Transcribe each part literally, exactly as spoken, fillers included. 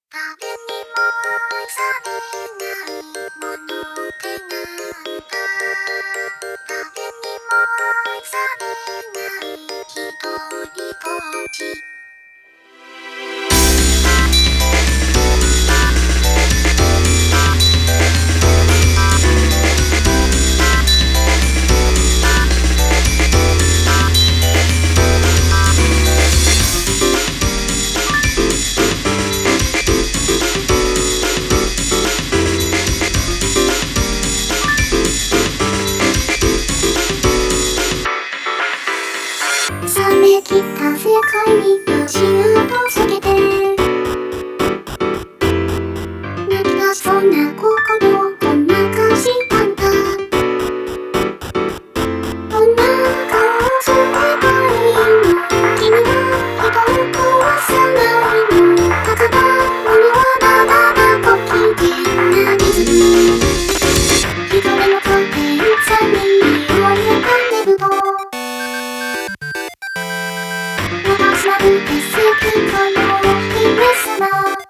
誰にも愛されないものってなんだ。誰にも愛されないひとりぼっち。冷めきった世界に足跡つけて泣き出しそうな心をごまかしたんだ。どんな顔をすればいいの。君は人を壊さないの。宝物はただだご機嫌なリズム。一人のカーテンさに匂いをかねぶと私は無敵世界の姫様。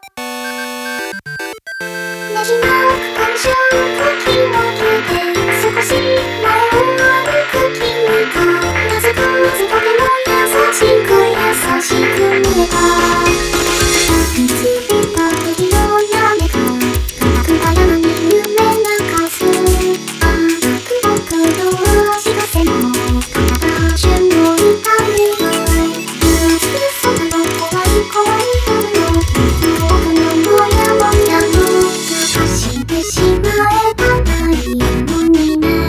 ねじなく感傷時を消えて少し前を歩く君がなぜかずっとでも優しく優しく見えた。見つけた敵をなめか固くた山に夢泣かす。ああくどくど足かせの体中の痛み怖い夜の僕のもやもやも流してしまえたダイヤモンドにね。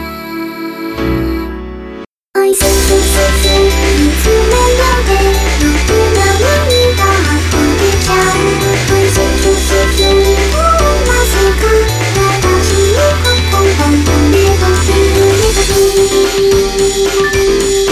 愛するすす見つめないでろくな涙溢れちゃう。愛するすすにもわずか私の心のメロディー。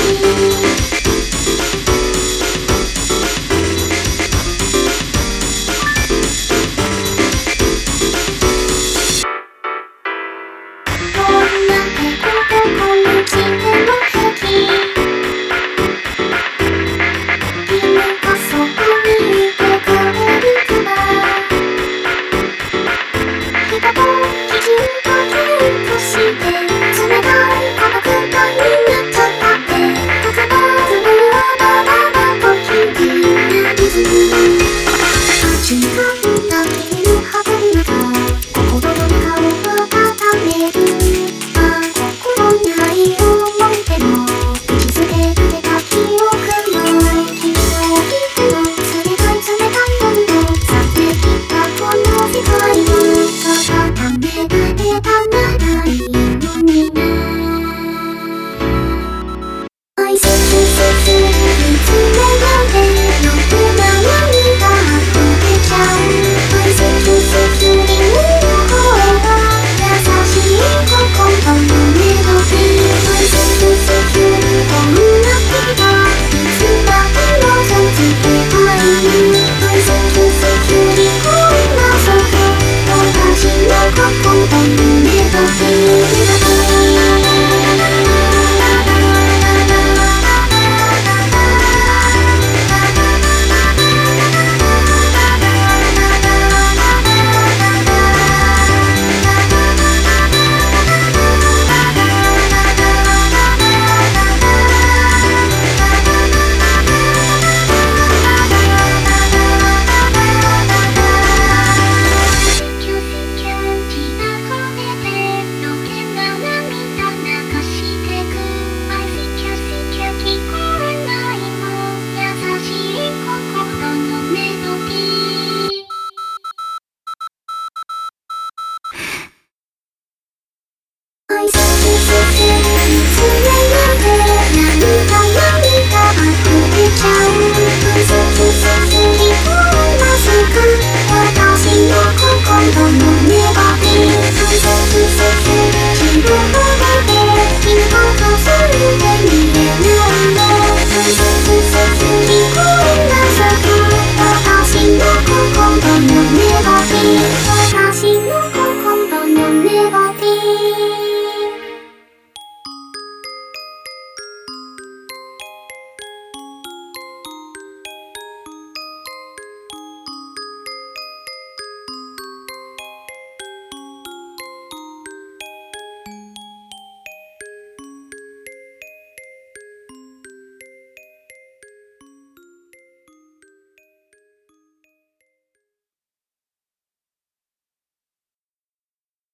私の心